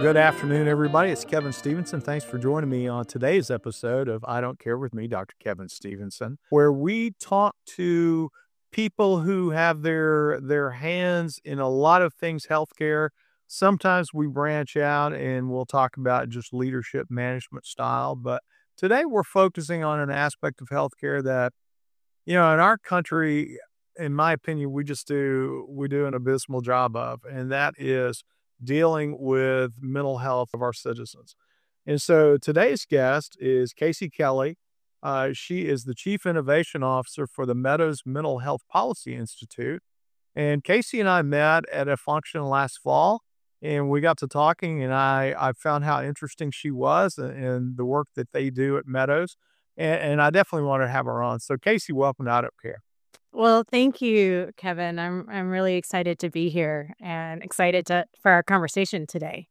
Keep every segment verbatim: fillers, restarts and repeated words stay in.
Good afternoon, everybody. It's Kevin Stevenson. Thanks for joining me on today's episode of I Don't Care with me, Doctor Kevin Stevenson, where we talk to people who have their their hands in a lot of things healthcare. Sometimes we branch out and we'll talk about just leadership management style, but today we're focusing on an aspect of healthcare that, you know, in our country, in my opinion, we just do we do an abysmal job of, and that is dealing with mental health of our citizens. And so today's guest is Casey Kelly. Uh, she is the Chief Innovation Officer for the Meadows Mental Health Policy Institute. And Casey and I met at a function last fall, and we got to talking, and I, I found how interesting she was and, and the work that they do at Meadows. And, and I definitely wanted to have her on. So Casey, welcome to I Don't Care. Well, thank you, Kevin. I'm I'm really excited to be here and excited to for our conversation today.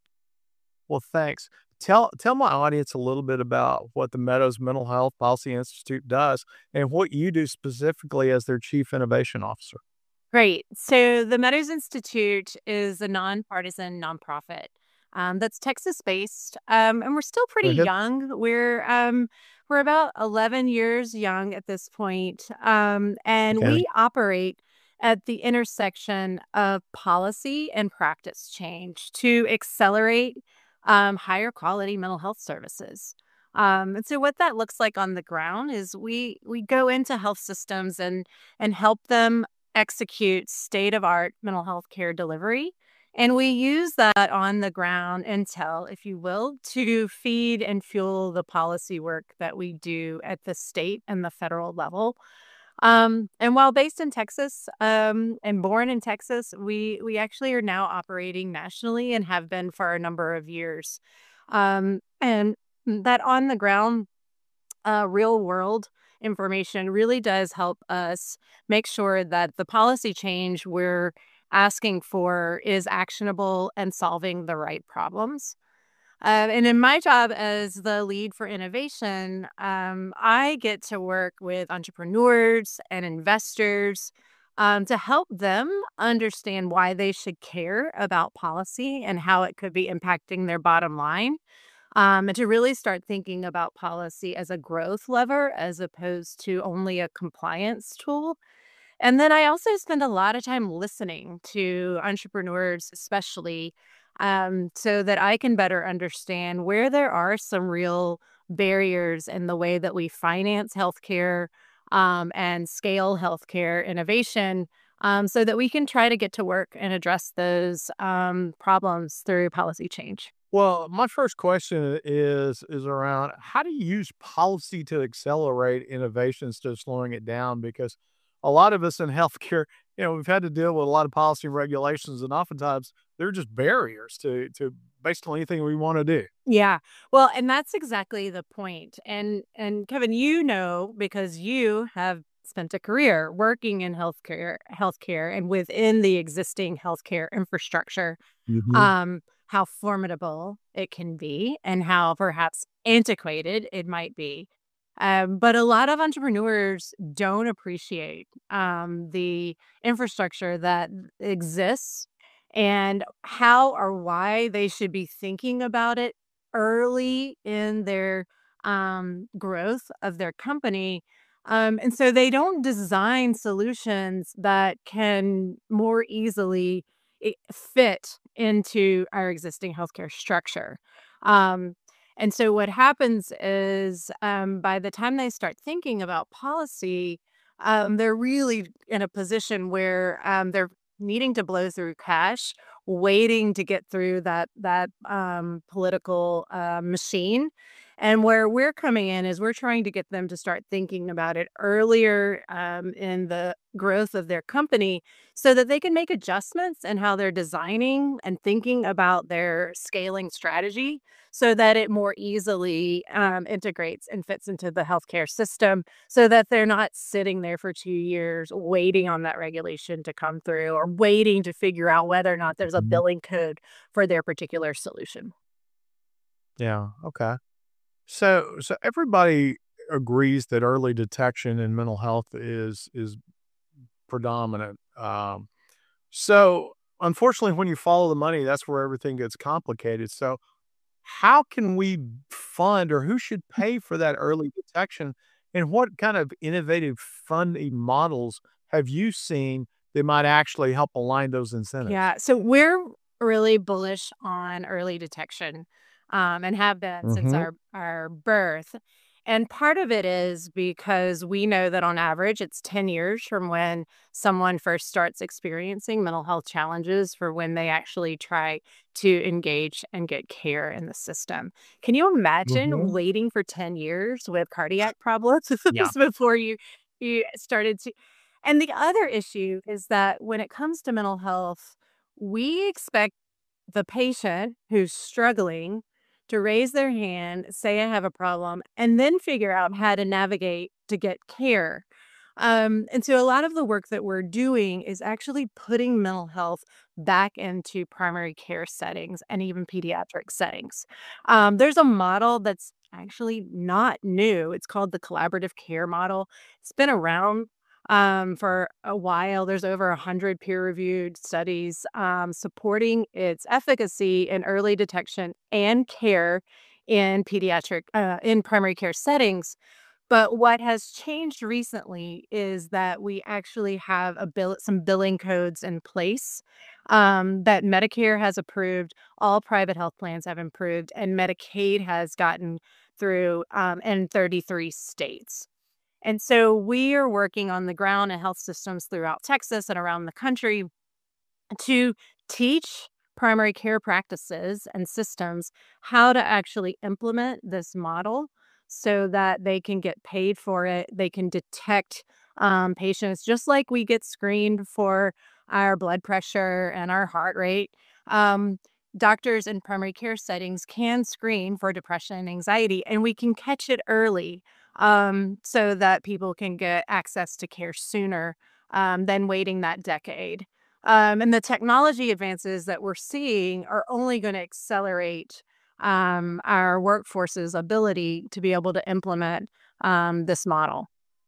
Well, thanks. Tell tell my audience a little bit about what the Meadows Mental Health Policy Institute does and what you do specifically as their Chief Innovation Officer. Great. So the Meadows Institute is a nonpartisan nonprofit um, that's Texas-based, um, and we're still pretty Go ahead. young. We're um, we're about eleven years young at this point, um, and Okay. we operate at the intersection of policy and practice change to accelerate um, higher quality mental health services. Um, and so what that looks like on the ground is we we go into health systems and and help them execute state-of-art mental health care delivery. And we use that on the ground intel, if you will, to feed and fuel the policy work that we do at the state and the federal level. Um, and while based in Texas um, and born in Texas, we we actually are now operating nationally and have been for a number of years. Um, and that on the ground, uh, real world information really does help us make sure that the policy change we're asking for is actionable and solving the right problems. Um, and in my job as the lead for innovation, um, I get to work with entrepreneurs and investors um, to help them understand why they should care about policy and how it could be impacting their bottom line. Um, and to really start thinking about policy as a growth lever as opposed to only a compliance tool. And then I also spend a lot of time listening to entrepreneurs, especially, um, so that I can better understand where there are some real barriers in the way that we finance healthcare um, and scale healthcare innovation, um, so that we can try to get to work and address those um, problems through policy change. Well, my first question is is around how do you use policy to accelerate innovation instead of slowing it down? Because a lot of us in healthcare, you know, we've had to deal with a lot of policy and regulations, and oftentimes they're just barriers to to basically anything we want to do. Yeah. Well, and that's exactly the point. And and Kevin, you know, because you have spent a career working in healthcare, healthcare and within the existing healthcare infrastructure, Mhm. um, how formidable it can be and how perhaps antiquated it might be. Um, but a lot of entrepreneurs don't appreciate um, the infrastructure that exists and how or why they should be thinking about it early in their um, growth of their company. Um, and so they don't design solutions that can more easily i- fit into our existing healthcare structure. Um, and so what happens is um, by the time they start thinking about policy, um, they're really in a position where um, they're needing to blow through cash, waiting to get through that that um, political uh, machine. And where we're coming in is we're trying to get them to start thinking about it earlier um, in the growth of their company so that they can make adjustments in how they're designing and thinking about their scaling strategy so that it more easily um, integrates and fits into the healthcare system so that they're not sitting there for two years waiting on that regulation to come through or waiting to figure out whether or not there's a Mhm. billing code for their particular solution. Yeah. Okay. So so everybody agrees that early detection in mental health is is predominant. Um, so unfortunately, when you follow the money, that's where everything gets complicated. So, how can we fund or who should pay for that early detection? And what kind of innovative funding models have you seen that might actually help align those incentives? Yeah, so we're really bullish on early detection, um, and have been since Mhm. our our birth. And part of it is because we know that on average it's ten years from when someone first starts experiencing mental health challenges for when they actually try to engage and get care in the system. Can you imagine Mhm. waiting for ten years with cardiac problems Yeah. before you you started to and the other issue is that when it comes to mental health, we expect the patient who's struggling to raise their hand, say, I have a problem, and then figure out how to navigate to get care. Um, and so a lot of the work that we're doing is actually putting mental health back into primary care settings and even pediatric settings. Um, there's a model that's actually not new. It's called the collaborative care model. It's been around um, for a while. There's over a hundred peer-reviewed studies um, supporting its efficacy in early detection and care in pediatric uh, in primary care settings. But what has changed recently is that we actually have a bill some billing codes in place, um, that Medicare has approved, all private health plans have improved, and Medicaid has gotten through, um, in thirty-three states. And so we are working on the ground in health systems throughout Texas and around the country to teach primary care practices and systems how to actually implement this model so that they can get paid for it. They can detect um, patients just like we get screened for our blood pressure and our heart rate. Um, Doctors in primary care settings can screen for depression and anxiety, and we can catch it early um, so that people can get access to care sooner um, than waiting that decade. Um, and the technology advances that we're seeing are only going to accelerate um, our workforce's ability to be able to implement um, this model.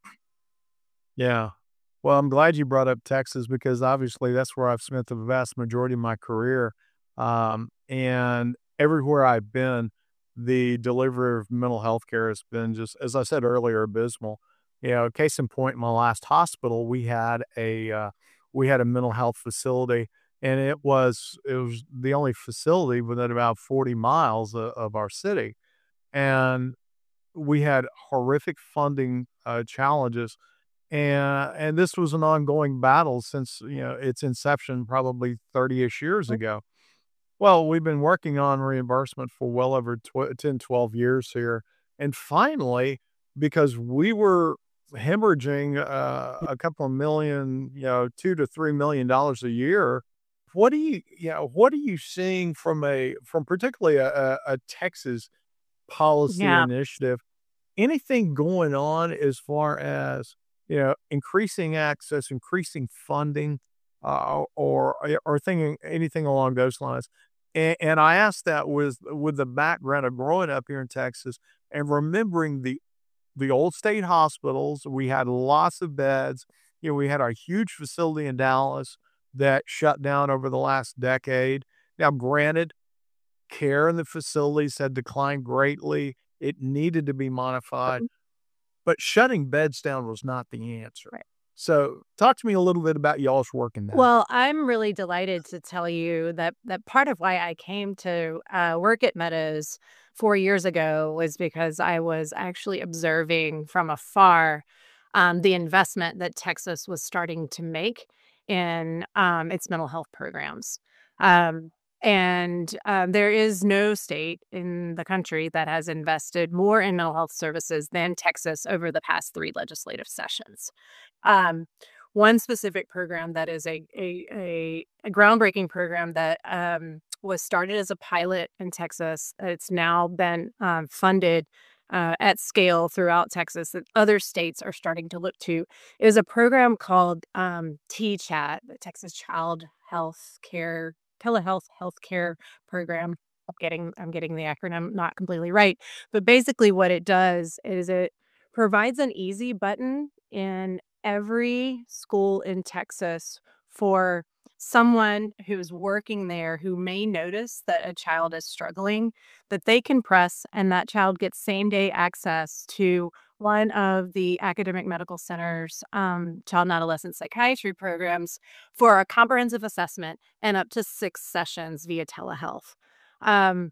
Yeah. Well, I'm glad you brought up Texas because obviously that's where I've spent the vast majority of my career. Um, and everywhere I've been, the delivery of mental health care has been just, as I said earlier, abysmal. You know, case in point, in my last hospital, we had a uh, we had a mental health facility, and it was it was the only facility within about forty miles of, of our city, and we had horrific funding uh, challenges and and this was an ongoing battle since, you know, its inception probably thirty-ish years ago. Well, we've been working on reimbursement for well over tw ten, twelve years here. And finally, because we were hemorrhaging uh, a couple of million, you know, two to three million dollars a year. What do you, you know, what are you seeing from a from particularly a, a, a Texas policy Yeah. initiative? Anything going on as far as, you know, increasing access, increasing funding, uh, or or thinking anything along those lines? And, and I asked that with with the background of growing up here in Texas and remembering the the old state hospitals. We had lots of beds. You know, we had our huge facility in Dallas that shut down over the last decade. Now, granted, care in the facilities had declined greatly. It needed to be modified, but shutting beds down was not the answer. Right. So talk to me a little bit about y'all's work in that. Well, I'm really delighted to tell you that that part of why I came to uh, work at Meadows four years ago was because I was actually observing from afar um, the investment that Texas was starting to make in um, its mental health programs. Um, and um, there is no state in the country that has invested more in mental health services than Texas over the past three legislative sessions. Um, One specific program that is a a a, a groundbreaking program that um, was started as a pilot in Texas. It's now been um, funded uh, at scale throughout Texas that other states are starting to look to. Is a program called um, T CHAT, the Texas Child Health Care Telehealth Healthcare Program. I'm getting I'm getting the acronym not completely right, but basically what it does is it provides an easy button in every school in Texas for someone who's working there who may notice that a child is struggling, that they can press and that child gets same day access to one of the academic medical centers, um, child and adolescent psychiatry programs for a comprehensive assessment and up to six sessions via telehealth. Um,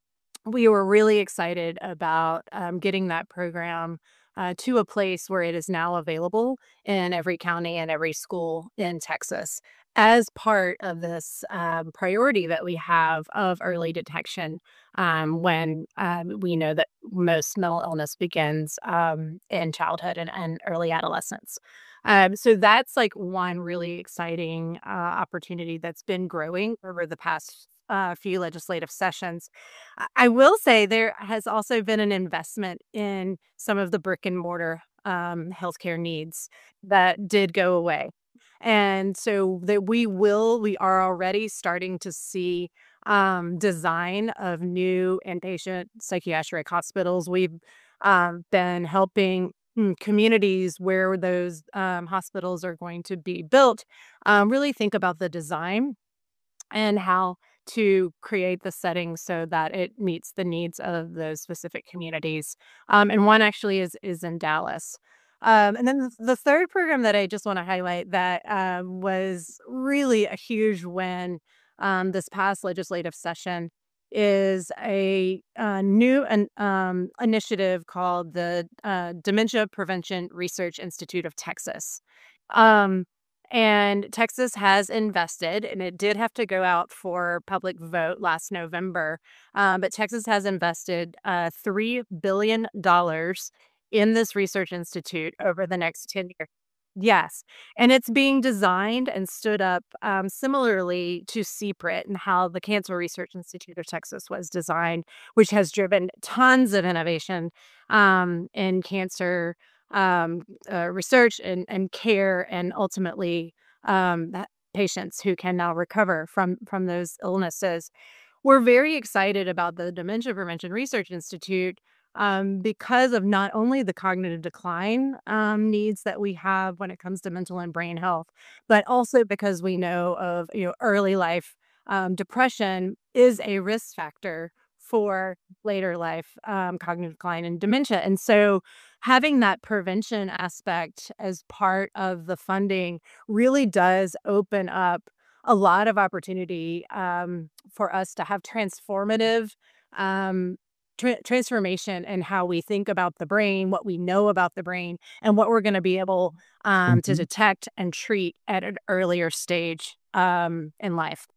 we were really excited about um, getting that program uh, to a place where it is now available in every county and every school in Texas as part of this um, priority that we have of early detection um, when um, we know that most mental illness begins um, in childhood and, and early adolescence. Um, so that's like one really exciting uh, opportunity that's been growing over the past uh, few legislative sessions. I I will say there has also been an investment in some of the brick and mortar um, healthcare needs that did go away. And so that we will, we are already starting to see um, design of new inpatient psychiatric hospitals. We've um, been helping mm, communities where those um, hospitals are going to be built um, really think about the design and how to create the setting so that it meets the needs of those specific communities. Um, and one actually is is in Dallas. Um, and then the, the third program that I just want to highlight that um, was really a huge win um, this past legislative session is a, uh new an, um, initiative called the uh, Dementia Prevention Research Institute of Texas. Um, and Texas has invested, and it did have to go out for public vote last November. Um, but Texas has invested uh, three billion dollars in this research institute over the next ten years. Yes. And it's being designed and stood up um, similarly to C P R I T and how the Cancer Research Institute of Texas was designed, which has driven tons of innovation um, in cancer um, uh, research and, and care, and ultimately um, that patients who can now recover from from those illnesses. We're very excited about the Dementia Prevention Research Institute um, because of not only the cognitive decline um, needs that we have when it comes to mental and brain health, but also because we know of you know early life um, depression is a risk factor for later life um, cognitive decline and dementia. And so having that prevention aspect as part of the funding really does open up a lot of opportunity um, for us to have transformative um, tra- transformation in how we think about the brain, what we know about the brain, and what we're going to be able um, to Mhm. detect and treat at an earlier stage um, in life.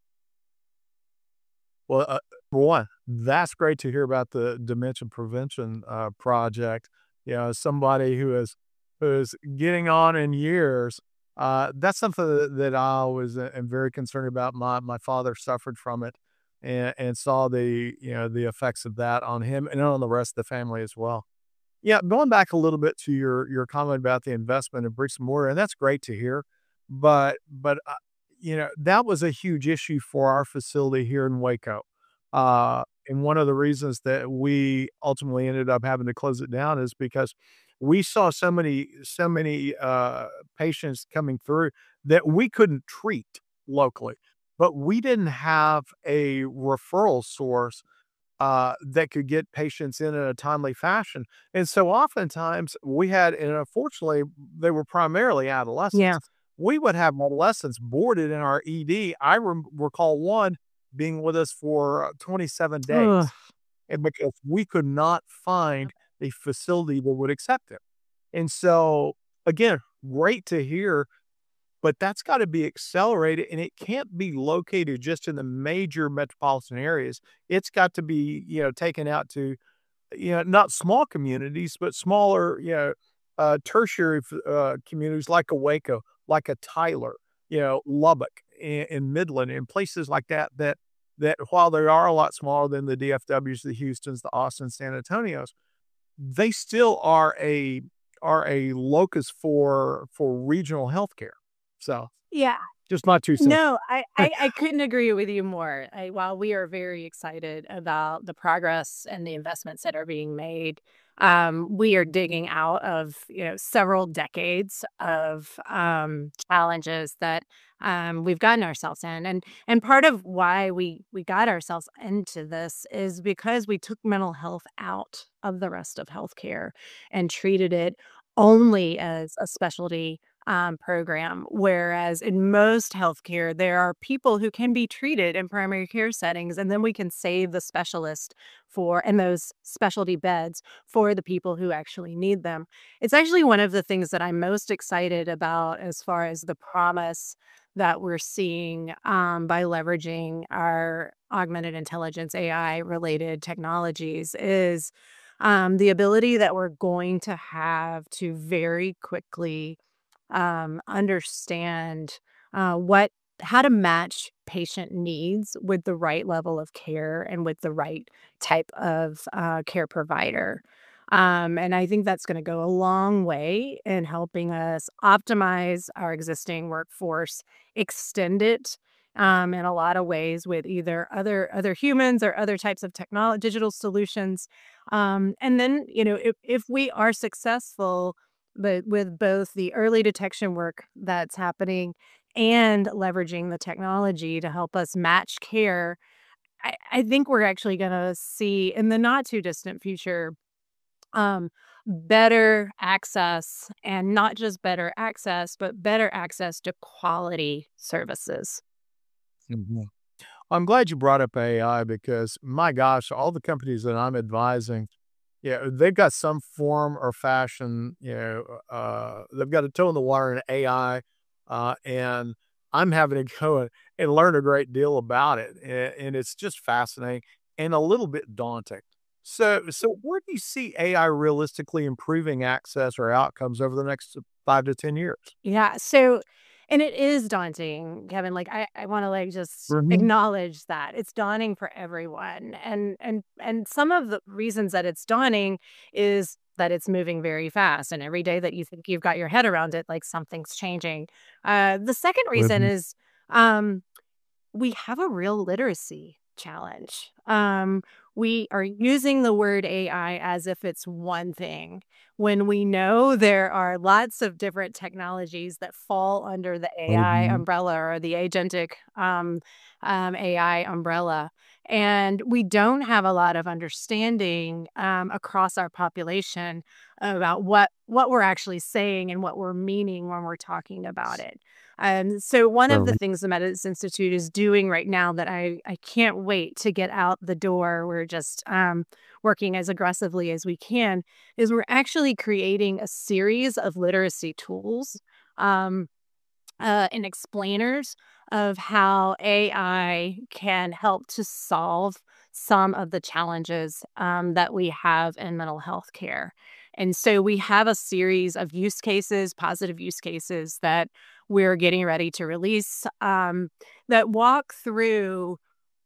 Well, uh, for one, that's great to hear about the dementia prevention uh, project. You know, as somebody who is who is getting on in years, uh, that's something that, that I always a- am very concerned about. My my father suffered from it, and and saw the you know the effects of that on him and on the rest of the family as well. Yeah, going back a little bit to your your comment about the investment in bricks and mortar, and that's great to hear. But but uh, you know that was a huge issue for our facility here in Waco, uh, and one of the reasons that we ultimately ended up having to close it down is because we saw so many so many uh, patients coming through that we couldn't treat locally, but we didn't have a referral source uh, that could get patients in in a timely fashion. And so oftentimes we had, and unfortunately, they were primarily Yeah. adolescents. We would have adolescents boarded in our E D. I rem- recall one being with us for uh, twenty-seven Ugh. days, and because we could not find a facility that would accept him. And so, again, great to hear, but that's gotta be accelerated, and it can't be located just in the major metropolitan areas. It's got to be, you know, taken out to, you know, not small communities, but smaller, you know, uh, tertiary f uh, communities like a Waco, like a Tyler, you know, Lubbock, and and Midland, and places like that that that while they are a lot smaller than the D F Ws, the Houstons, the Austins, San Antonios, they still are a are a locus for for regional healthcare. So Yeah. Just my two cents. No, I, I, I couldn't agree with you more. I, while we are very excited about the progress and the investments that are being made, um, we are digging out of you know several decades of um, challenges that um, we've gotten ourselves in, and and part of why we we got ourselves into this is because we took mental health out of the rest of healthcare and treated it only as a specialty um, program. Whereas in most healthcare, there are people who can be treated in primary care settings, and then we can save the specialist for and those specialty beds for the people who actually need them. It's actually one of the things that I'm most excited about as far as the promise that we're seeing um, by leveraging our augmented intelligence A I related technologies is um, the ability that we're going to have to very quickly um, understand uh, what how to match patient needs with the right level of care and with the right type of uh, care provider. Um, and I think that's going to go a long way in helping us optimize our existing workforce, extend it um, in a lot of ways with either other other humans or other types of technology, digital solutions. Um, and then, you know, if, if we are successful but with both the early detection work that's happening and leveraging the technology to help us match care, I, I think we're actually going to see in the not too distant future um, better access and not just better access, but better access to quality services. Mhm. I'm glad you brought up A I because, my gosh, all the companies that I'm advising, yeah, they've got some form or fashion, you know, uh, they've got a toe in the water in A I, uh, and I'm having to go and, and learn a great deal about it, and, and it's just fascinating and a little bit daunting. So, so where do you see A I realistically improving access or outcomes over the next five to ten years? Yeah. So, and it is daunting, Kevin. Like I, I want to like just Mhm. acknowledge that it's daunting for everyone. And and and some of the reasons that it's daunting is that it's moving very fast. And every day that you think you've got your head around it, like something's changing. Uh, the second reason Mhm. is um we have a real literacy challenge. Um, we are using the word A I as if it's one thing when we know there are lots of different technologies that fall under the A I Mhm. umbrella or the agentic um, um, A I umbrella. And we don't have a lot of understanding um, across our population about what what we're actually saying and what we're meaning when we're talking about it. Um, so one of the Sure. things the Medicine Institute is doing right now that I, I can't wait to get out the door, we're just um, working as aggressively as we can, is we're actually creating a series of literacy tools um, uh, and explainers of how A I can help to solve some of the challenges um, that we have in mental health care. And so we have a series of use cases, positive use cases that we're getting ready to release um, that walk through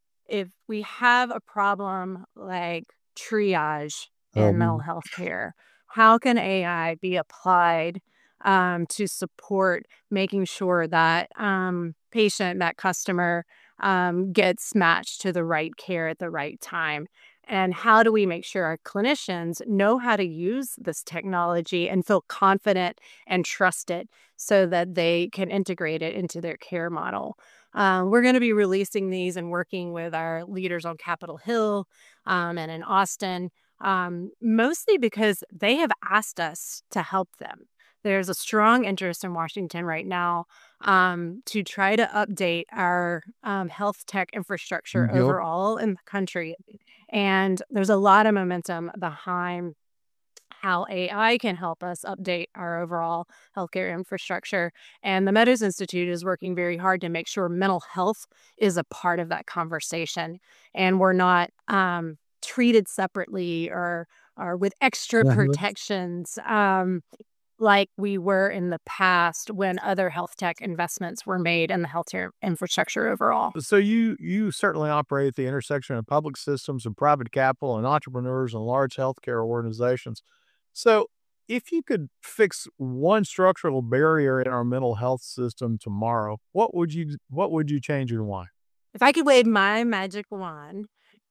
if we have a problem like triage in mental Um, health care, how can A I be applied um, to support making sure that um, patient, that customer um, gets matched to the right care at the right time? And how do we make sure our clinicians know how to use this technology and feel confident and trust it so that they can integrate it into their care model? Um, we're going to be releasing these and working with our leaders on Capitol Hill um, and in Austin, um, mostly because they have asked us to help them. There's a strong interest in Washington right now um, to try to update our um, health tech infrastructure yep. overall in the country. And there's a lot of momentum behind how A I can help us update our overall healthcare infrastructure. And the Meadows Institute is working very hard to make sure mental health is a part of that conversation and we're not um, treated separately or or with extra Mhm. protections um, like we were in the past when other health tech investments were made in the healthcare infrastructure overall. So you you certainly operate at the intersection of public systems and private capital and entrepreneurs and large healthcare organizations. So if you could fix one structural barrier in our mental health system tomorrow, what would you what would you change and why? If I could wave my magic wand,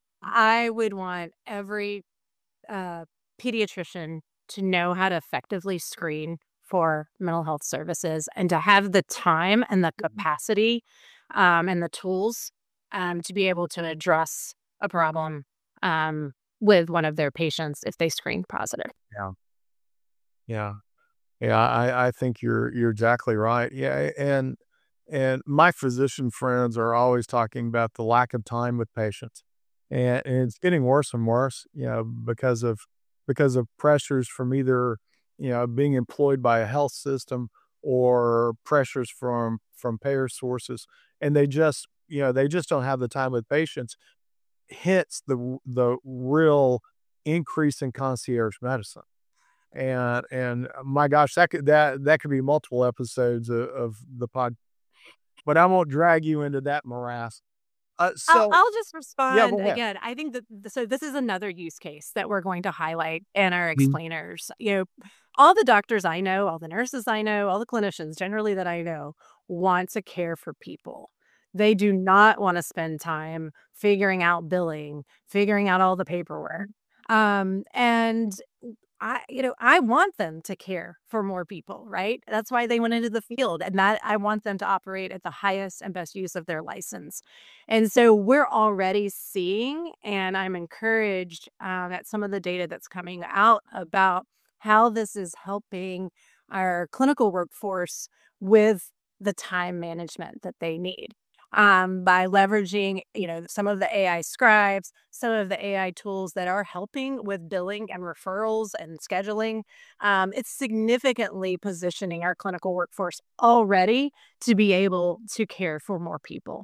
I would want every uh, pediatrician to know how to effectively screen for mental health services and to have the time and the capacity um, and the tools um, to be able to address a problem um, with one of their patients if they screen positive. Yeah. Yeah. Yeah, I, I think you're you're exactly right. Yeah, and and my physician friends are always talking about the lack of time with patients, and, and it's getting worse and worse. You know, because of because of pressures from either you know being employed by a health system or pressures from from payer sources, and they just you know they just don't have the time with patients. Hence the the real increase in concierge medicine. And and uh, my gosh, that could that that could be multiple episodes of, of the pod, but I won't drag you into that morass. Uh, I'll so I'll just yeah, respond go ahead. again. I think that th so this is another use case that we're going to highlight in our Mhm. explainers. You know, all the doctors I know, all the nurses I know, all the clinicians generally that I know want to care for people. They do not wanna spend time figuring out billing, figuring out all the paperwork. Um, and I you know, I want them to care for more people, right? That's why they went into the field, and that I want them to operate at the highest and best use of their license. And so we're already seeing, and I'm encouraged um, at some of the data that's coming out about how this is helping our clinical workforce with the time management that they need um, by leveraging, you know, some of the A I scribes, some of the A I tools that are helping with billing and referrals and scheduling. Um, it's significantly positioning our clinical workforce already to be able to care for more people.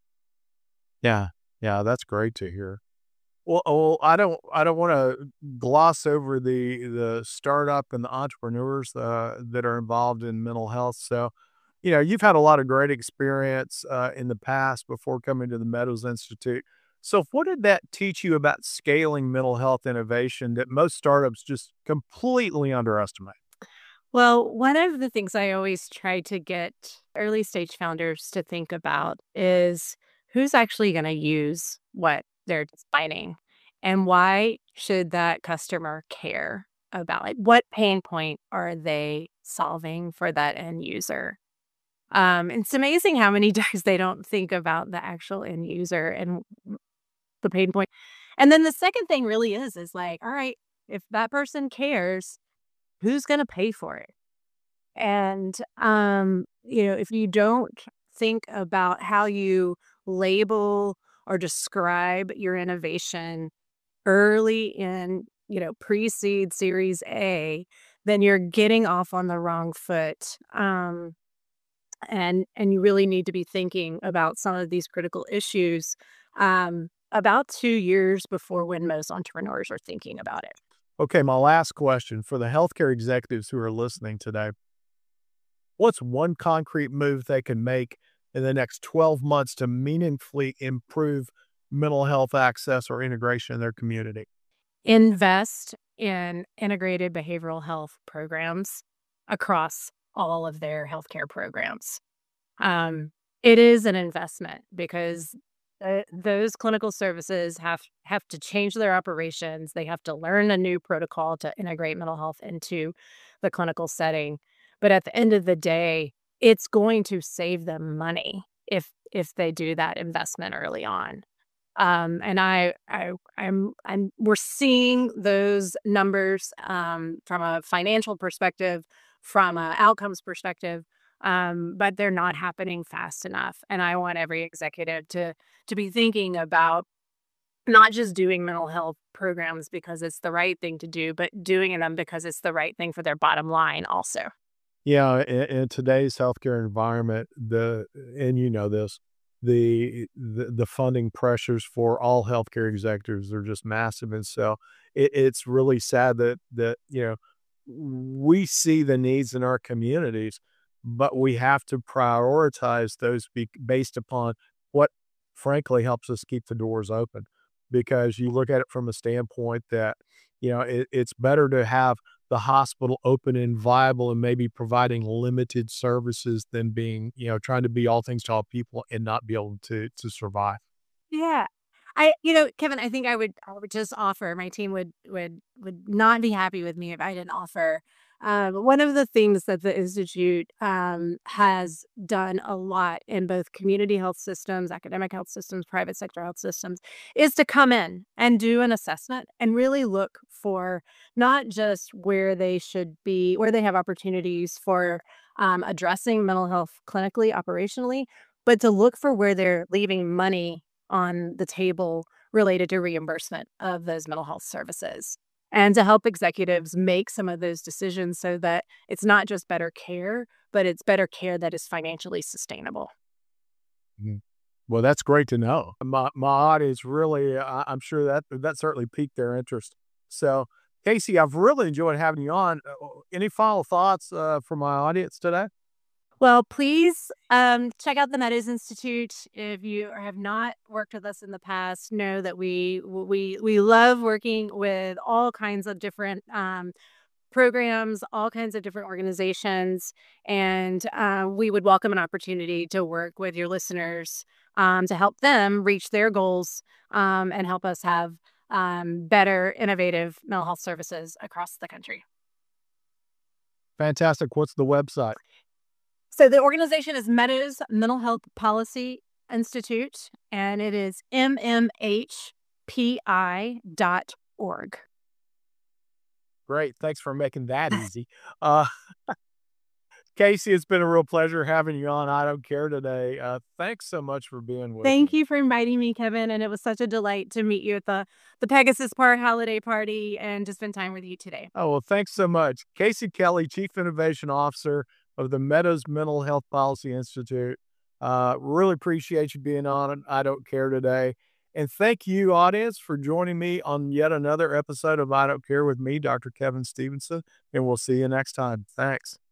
Yeah, yeah, that's great to hear. Well, well, I don't I don't want to gloss over the the startup and the entrepreneurs uh, that are involved in mental health. So, you know, you've had a lot of great experience uh, in the past before coming to the Meadows Institute. So, what did that teach you about scaling mental health innovation that most startups just completely underestimate? Well, one of the things I always try to get early stage founders to think about is who's actually going to use what they're designing and why should that customer care about it? What pain point are they solving for that end user? Um, it's amazing how many times they don't think about the actual end user and the pain point. And then the second thing really is is like, all right, if that person cares, who's going to pay for it? And, um, you know, if you don't think about how you label or describe your innovation early in, you know, pre-seed series A, then you're getting off on the wrong foot. Um, and and you really need to be thinking about some of these critical issues um, about two years before when most entrepreneurs are thinking about it. Okay, my last question for the healthcare executives who are listening today. What's one concrete move they can make in the next twelve months to meaningfully improve mental health access or integration in their community? Invest in integrated behavioral health programs across all of their healthcare programs. Um, it is an investment because uh, those clinical services have have to change their operations. They have to learn a new protocol to integrate mental health into the clinical setting. But at the end of the day, it's going to save them money if if they do that investment early on. Um, and I, I, I'm, I'm, we're seeing those numbers um, from a financial perspective, from a outcomes perspective, um, but they're not happening fast enough. And I want every executive to to be thinking about not just doing mental health programs because it's the right thing to do, but doing them because it's the right thing for their bottom line also. Yeah, in, in today's healthcare environment, the and you know this, the, the the funding pressures for all healthcare executives are just massive, and so it, it's really sad that that you know we see the needs in our communities, but we have to prioritize those be, based upon what, frankly, helps us keep the doors open. Because you look at it from a standpoint that you know it, it's better to have the hospital open and viable and maybe providing limited services than being, you know, trying to be all things to all people and not be able to to survive. Yeah. I you know, Kevin, I think I would I would just offer my team would would would not be happy with me if I didn't offer. Um, one of the things that the Institute um, has done a lot in both community health systems, academic health systems, private sector health systems, is to come in and do an assessment and really look for not just where they should be, where they have opportunities for um, addressing mental health clinically, operationally, but to look for where they're leaving money on the table related to reimbursement of those mental health services and to help executives make some of those decisions so that it's not just better care, but it's better care that is financially sustainable. Mhm. Well, that's great to know. My my audience really, I, I'm sure that that certainly piqued their interest. So, Casey, I've really enjoyed having you on. Uh, Any final thoughts uh, for my audience today? Well, please um, check out the Meadows Institute. If you have not worked with us in the past, know that we we we love working with all kinds of different um, programs, all kinds of different organizations, and uh, we would welcome an opportunity to work with your listeners um, to help them reach their goals um, and help us have um, better, innovative mental health services across the country. Fantastic. What's the website? So the organization is Meadows Mental Health Policy Institute, and it is m m h p i dot org. Great. Thanks for making that easy. Uh, Casey, it's been a real pleasure having you on. I don't care today. Uh, thanks so much for being with Thank me. you for inviting me, Kevin, and it was such a delight to meet you at the the Pegasus Park holiday party and to spend time with you today. Oh, well, thanks so much. Casey Kelly, Chief Innovation Officer of the Meadows Mental Health Policy Institute. Uh, really appreciate you being on it. I don't care today. And thank you, audience, for joining me on yet another episode of I Don't Care with me, Doctor Kevin Stevenson. And we'll see you next time. Thanks.